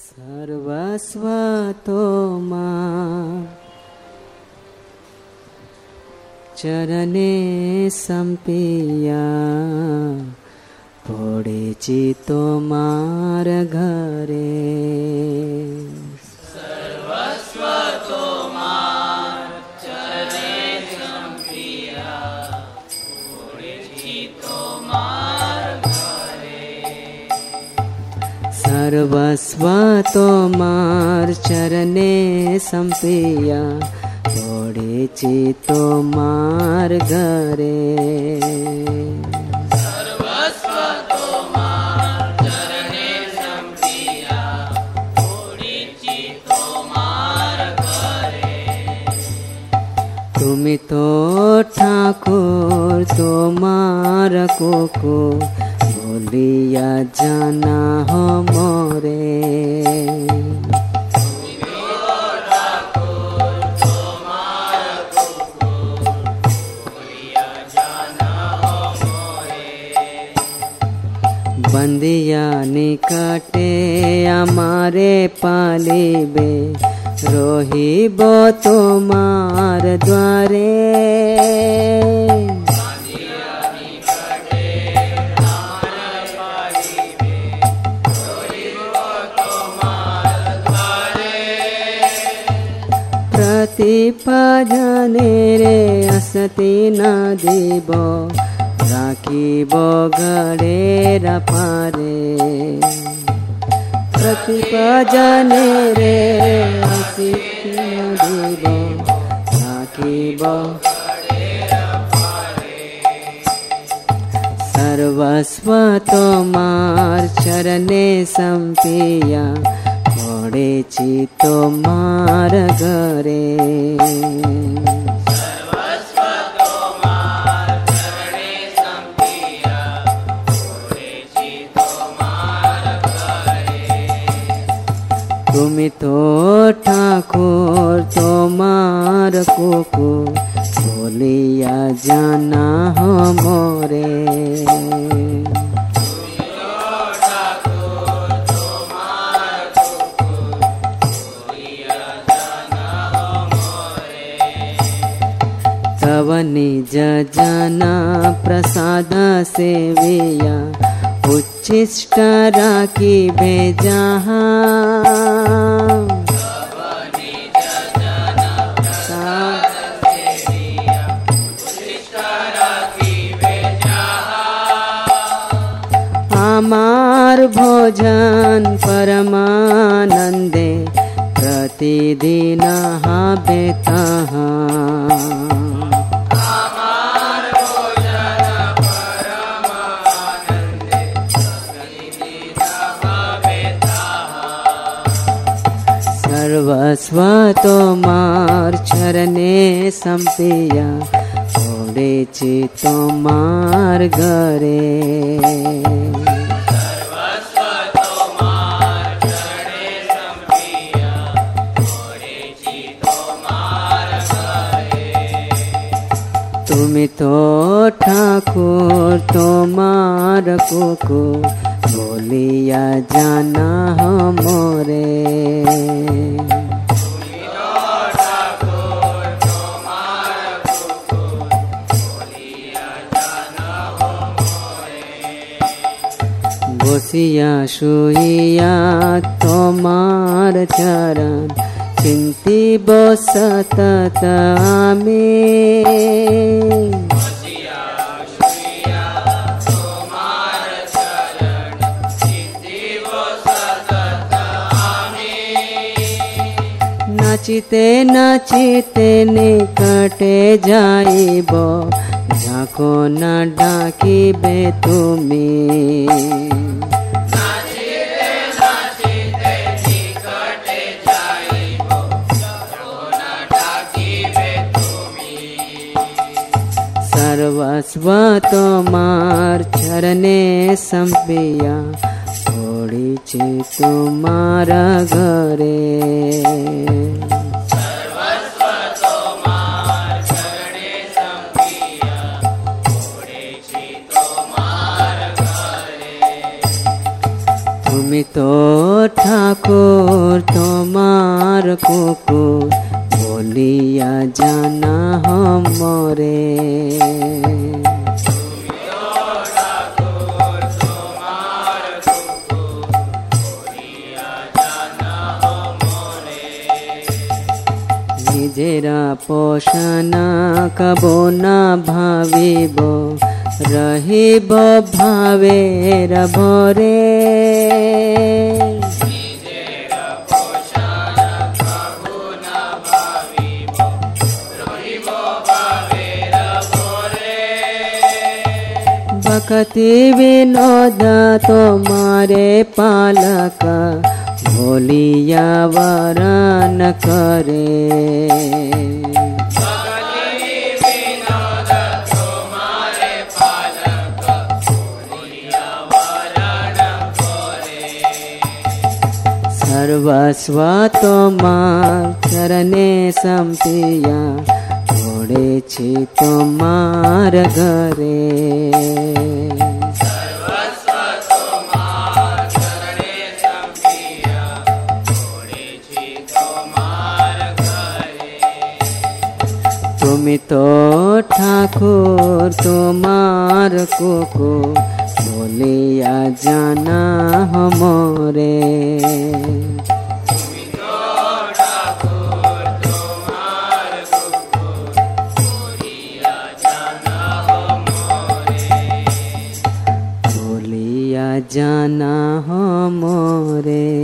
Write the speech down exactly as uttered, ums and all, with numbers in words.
सर्वस्व तो मां चरणे संपिया पड़ेछि तोमार घरे। सर्वस्व तोमार चरणे संपिया पड़ेछि तोमार घरे। सर्वस्व तोमार चरणे संपिया पड़ेछि तोमार घरे। सर्वस्व तोमार चरणे संपिया पड़ेछि तोमार घरे। तुमी तो ठाकुर तोमार कुकु बोलिया जाना हो मोरे। बंदिया निकटे हमारे पालिबे रोहिबो तोमार द्वारे। बंदिया निकटे हमारे पालिबे रोहिबो तोमार द्वारे। प्रतिपजने रे असति न दिबो राखिबो गड़ेर पारे। प्रतिपजने रे असति न दिबो राखिबो गड़ेर पारे। सर्वस्व तोमार चरणे संपिया पड़ेछि तोमार घरे। तुमी तो ठाकुर तोमार कुकु बोलिया जाना हो मोरे। तव निज जना प्रसाद सेविया उच्छिष्ट राखी भेजहा। हमार भोजन परमानंदे प्रतिदिन हाबे तहाँ। सर्वस्व तोमार चरणे संपिया पड़ेछि तोमार घरे। सर्वस्व तोमार चरणे संपिया पड़ेछि तोमार घरे। तुमी तो ठाकुर तोमार कुकु बोलिया जाना हो मोरे। बसिया शुइया तोमार चरण चिंतिब सतत आमी। नाचिते नाचिते निकटे जाइबो जाको न डाकिबे तुमी। नाचिते नाचिते निकटे जाइबो जाको न डाकिबे तुमी। सर्वस्व तोमार चरणे संपिया पड़ेछि तोमार घरे। सर्वस्व तोमार चरणे संपिया पड़ेछि तोमार घरे। तुमी তো ঠাকুর তোমার কুকুর বলিয়া জানা হমরে। নিজেরা পোষানা কব না ভাবিব রহিব ভাবের ভরে। भक्ति विनोद तुम्हारे पालका भोलिया वरन करे। सर्वस्व तुम्हार चरणे संपिया छोड़े छी तुम्हार घरे। तुमी तो ठाकुर तुम्हार कुकुर बोलिया जाना हमरे। बोलिया जाना हमरे।